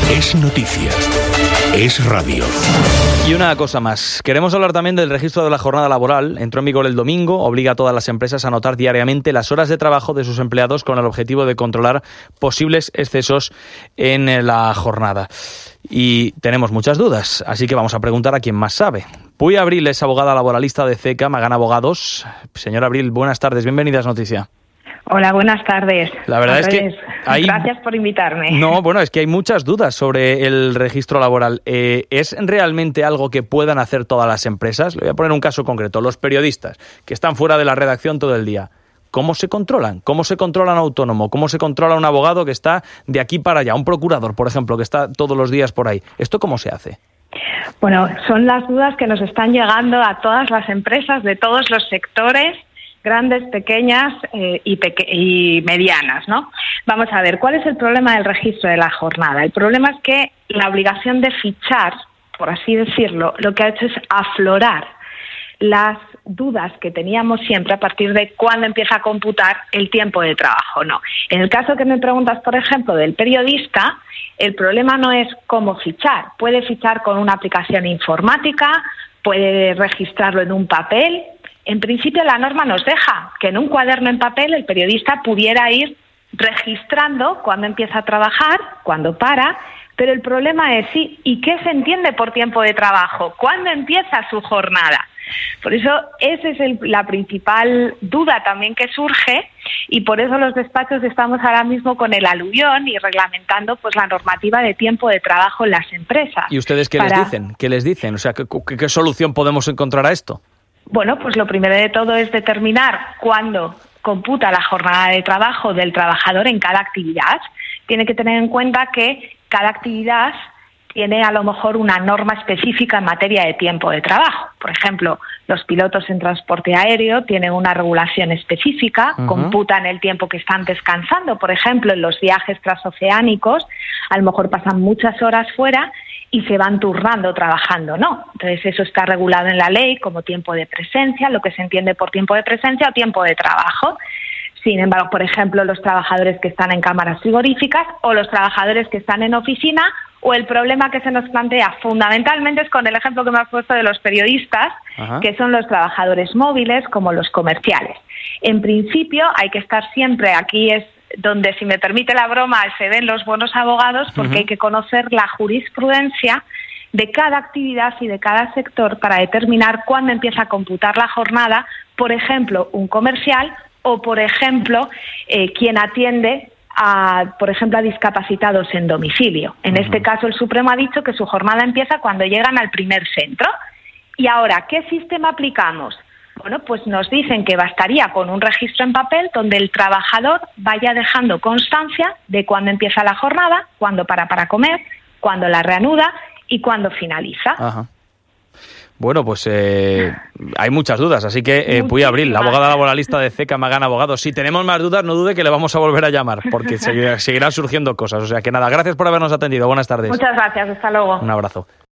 Es noticia. Es radio. Y una cosa más. Queremos hablar también del registro de la jornada laboral. Entró en vigor el domingo, obliga a todas las empresas a anotar diariamente las horas de trabajo de sus empleados con el objetivo de controlar posibles excesos en la jornada. Y tenemos muchas dudas, así que vamos a preguntar a quien más sabe. Puy Abril es abogada laboralista de CECA, Magán Abogados. Señora Abril, buenas tardes, bienvenida a Es Noticia. Hola, buenas tardes. La verdad es que gracias por invitarme. No, bueno, es que hay muchas dudas sobre el registro laboral. ¿Es realmente algo que puedan hacer todas las empresas? Le voy a poner un caso concreto. Los periodistas que están fuera de la redacción todo el día, ¿cómo se controlan? ¿Cómo se controla un autónomo? ¿Cómo se controla un abogado que está de aquí para allá? Un procurador, por ejemplo, que está todos los días por ahí. ¿Esto cómo se hace? Bueno, son las dudas que nos están llegando a todas las empresas de todos los sectores, grandes, pequeñas y medianas, ¿no? Vamos a ver, ¿cuál es el problema del registro de la jornada? El problema es que la obligación de fichar, por así decirlo, lo que ha hecho es aflorar las dudas que teníamos siempre a partir de cuándo empieza a computar el tiempo de trabajo, ¿no? En el caso que me preguntas, por ejemplo, del periodista, el problema no es cómo fichar. Puede fichar con una aplicación informática, puede registrarlo en un papel. En principio la norma nos deja que en un cuaderno en papel el periodista pudiera ir registrando cuándo empieza a trabajar, cuándo para, pero el problema es sí, ¿y qué se entiende por tiempo de trabajo? ¿Cuándo empieza su jornada? Por eso esa es la principal duda también que surge y por eso los despachos estamos ahora mismo con el aluvión y reglamentando pues la normativa de tiempo de trabajo en las empresas. ¿Y ustedes qué les dicen? ¿Qué les dicen? O sea, ¿qué solución podemos encontrar a esto? Bueno, pues lo primero de todo es determinar cuándo computa la jornada de trabajo del trabajador en cada actividad. Tiene que tener en cuenta que cada actividad tiene a lo mejor una norma específica en materia de tiempo de trabajo. Por ejemplo, los pilotos en transporte aéreo tienen una regulación específica, computan el tiempo que están descansando. Por ejemplo, en los viajes transoceánicos, a lo mejor pasan muchas horas fuera y se van turnando trabajando, ¿no? Entonces eso está regulado en la ley como tiempo de presencia, lo que se entiende por tiempo de presencia o tiempo de trabajo. Sin embargo, por ejemplo, los trabajadores que están en cámaras frigoríficas o los trabajadores que están en oficina, o el problema que se nos plantea fundamentalmente es con el ejemplo que me has puesto de los periodistas, que son los trabajadores móviles como los comerciales. En principio hay que estar siempre, aquí es donde, si me permite la broma, se ven los buenos abogados, porque hay que conocer la jurisprudencia de cada actividad y de cada sector para determinar cuándo empieza a computar la jornada, por ejemplo, un comercial o, por ejemplo, quien atiende por ejemplo, a discapacitados en domicilio. En este caso, el Supremo ha dicho que su jornada empieza cuando llegan al primer centro. Y ahora, ¿qué sistema aplicamos? Bueno, pues nos dicen que bastaría con un registro en papel donde el trabajador vaya dejando constancia de cuándo empieza la jornada, cuándo para comer, cuándo la reanuda y cuándo finaliza. Ajá. Bueno, pues hay muchas dudas, así que Puy Abril, la abogada laboralista de CECA, Magán Abogados. Si tenemos más dudas, no dude que le vamos a volver a llamar, porque seguirán surgiendo cosas. O sea que nada, gracias por habernos atendido. Buenas tardes. Muchas gracias, hasta luego. Un abrazo.